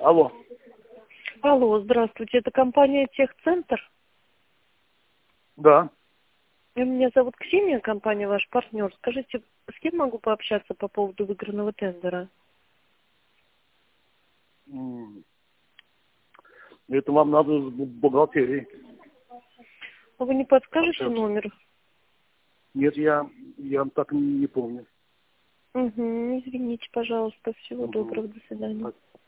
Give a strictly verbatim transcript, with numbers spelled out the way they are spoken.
Алло. Алло, здравствуйте, это компания Техцентр? Да. Меня зовут Ксения, компания ваш партнер. Скажите, с кем могу пообщаться по поводу выигранного тендера? М, Это вам надо с бу- бухгалтерией А вы не подскажете общаться. номер? Нет, я, я так не помню. Угу, извините, пожалуйста. Всего Мгм. доброго, до свидания.